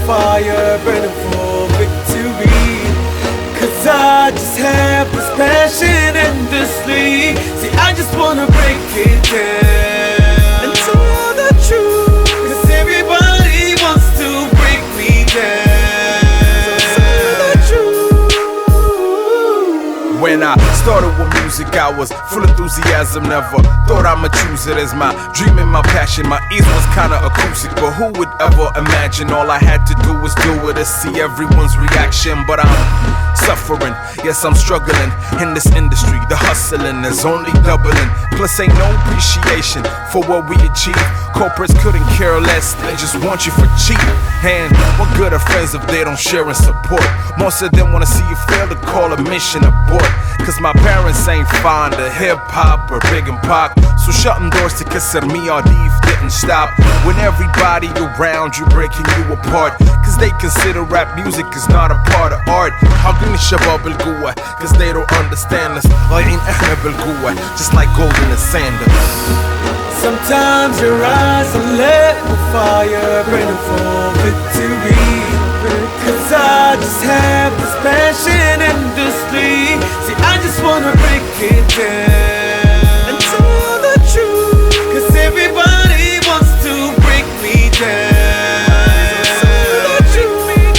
fire burning for victory. Cause I just have this passion endlessly. See, I just wanna break it down and tell the truth. Cause everybody wants to break me down. So tell the truth. When I started with music, I was full of enthusiasm. Never thought I'ma choose it as my dream and my passion. My ears was kinda acoustic, but who would ever imagine all I had to do was do it to see everyone's reaction? But I'm suffering, yes I'm struggling in this industry. The hustling is only doubling. Plus ain't no appreciation for what we achieve. Corporates couldn't care less, they just want you for cheap. And what good are friends if they don't share and support? Most of them wanna see you fail to call a mission abort. Cause my parents ain't fond of hip-hop or Big and Pac. So shutting doors to Kisser me or Deef didn't stop. When everybody around you breaking you apart, cause they consider rap music is not a part of art. حاقين الشباب القوة cause they don't understand us. ضايعين احنا بالقوة just like golden and sandals. Sometimes your eyes are lit with fire burning for victory. Cause I just have this passion endlessly. See, I just wanna break it down and tell the truth. Cause everybody wants to break me down. So tell the truth.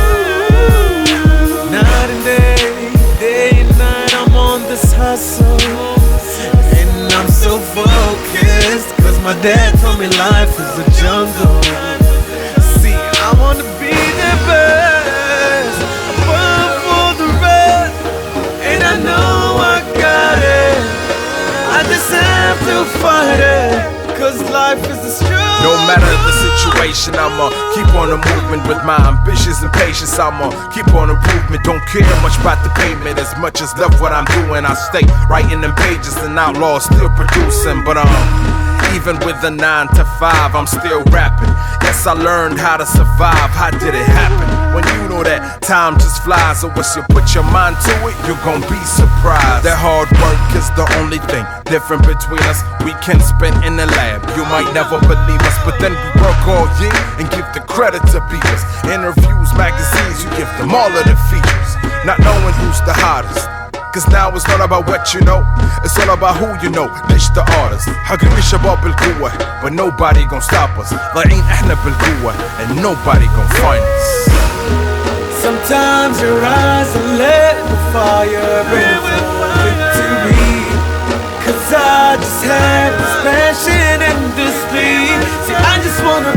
Night and day and night, I'm on this hustle. And I'm so focused, cause my dad told me life is a jungle. See, I wanna be the best, above all the rest. And I know I got it, I just have to fight it. Cause life is a struggle. No matter the situation, I'ma keep on the movement. With my ambitions and patience, I'ma keep on improvement. Don't care much about the payment as much as love what I'm doing. I stay writing them pages and outlaws still producing. But even with a 9 to 5, I'm still rapping. Yes, I learned how to survive. How did it happen? When you know that time just flies, or once you put your mind to it, you're gon' be surprised. That hard work is the only thing different between us. We can spend in the lab, you might never believe us, but then we work all year and give the credit to beaters. Interviews, magazines, you give them all of the features, not knowing who's the hottest. Cause now it's not about what you know, it's all about who you know. Dish the artist. حاقين الشباب بالقوة, but nobody gon' stop us. ضايعين احنا بالقوة, and nobody gon' find us. Sometimes your eyes are lit with fire burning for victory. Cause I just have this passion endlessly. See, I just wanna